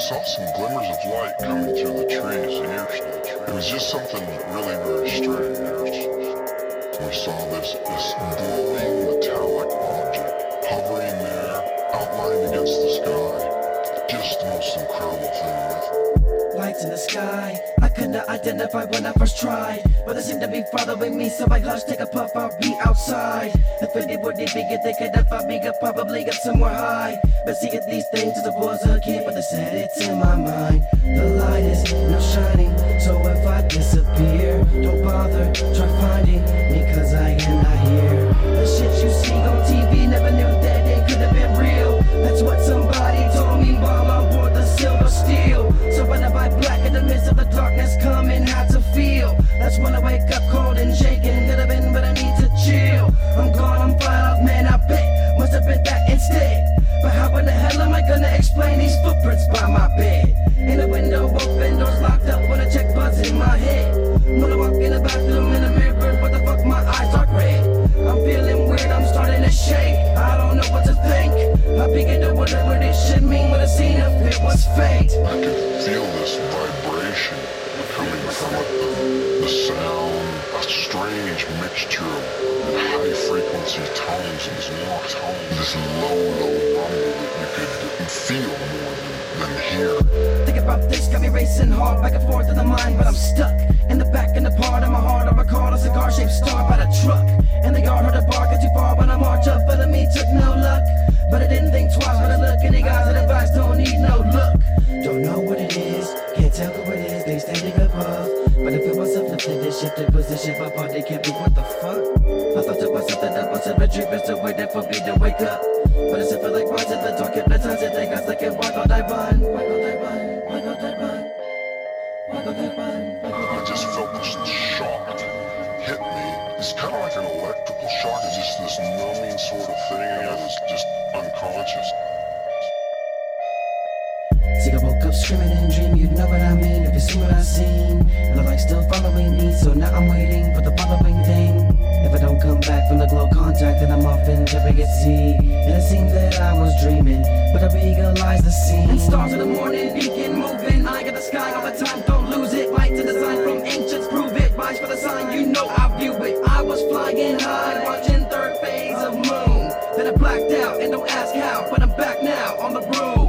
saw some glimmers of light coming through the trees. It was just something really very strange. We saw this glowing metallic object hovering there, outlined against the sky. Just the most incredible thing. Lights in the sky, I could not identify when I first tried, but they seemed to be following me, so I hush, take a puff, I'll be outside. If anybody figured they could have found me, I'd probably get somewhere high. But seeing these things as I was a kid, but they said it's in my mind. The light is now shining, so if I disappear, don't bother, try finding me, cause I am not here. The shit you see on TV, never knew that it could have been real. That's what somebody told me while on board the Silver Steel. So whenever I black in the midst of the darkness coming, how to feel. That's when I wake up cold and shaking. Could have been, but I need to chill. I'm gone, I'm fired up, man, I bet. Must have been that instead. But how in the hell am I gonna explain these footprints by my bed? In the window open, doors locked up when I check buzz in my head. When I walk in the bathroom in the mirror, what the fuck, my eyes are red. I'm feeling weird, I'm starting to shake. I don't know what to think. I begin to wonder what it should mean when I seen if it was fate. I could feel this vibration coming from it, the sound, a strange mixture of high frequency tones and this low rumble that you could feel more than hear. Think about this, got me racing hard, back and forth in the mind, but I'm stuck. In the back, in the part of my heart, I recall a cigar-shaped star by the truck. In the yard, heard a bark, got too far when I march up, but me took no luck. But I didn't think twice, but I look in the eyes of the advice, don't need no look. Don't know what it is, can't tell who it is, they standing above. But I feel myself lifted and shifted position, my body can't be, what the fuck? I thought to myself that I was a retreat, but still waiting for me to wake up. But it's feel like rising the dark, hypnotized, and think I was like, why gon' I run? Why gon' I run? Why gon' I run? Why gon' I run? I just felt this shock hit me. It's kind of like an electrical shock. It's just this numbing sort of thing. I was just unconscious. See, I woke up screaming and dream, you know what I mean. If you see what I seen, and the light still following me, so now I'm waiting for the following thing. If I don't come back from the glow contact, then I'm off in Jeopardy at sea. And it seemed that I was dreaming, but I realized the scene. And stars in the morning begin moving. I got the sky all the time, don't lose it. Lights in the sign from ancients, prove it. Rise for the sign, you know I view it. I was flying high, watching third phase of moon. Then I blacked out, and don't ask how, but I'm back now on the roof.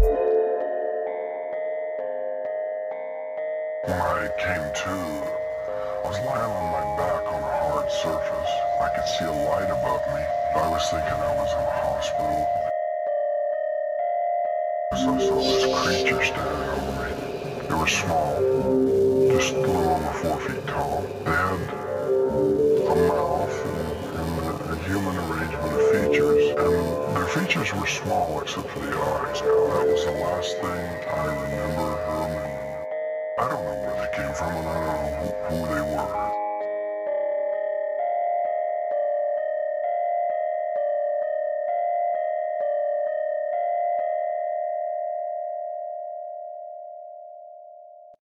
When I came to, I was lying on my back on a hard surface. I could see a light above me. I was thinking I was in a hospital. So I saw this creature standing over me. They were small, just a little over 4 feet tall. They had a mouth and a human arrangement of features, and their features were small except for the eyes. That was the last thing I remember them. I don't know where they came from, and I don't know who they were.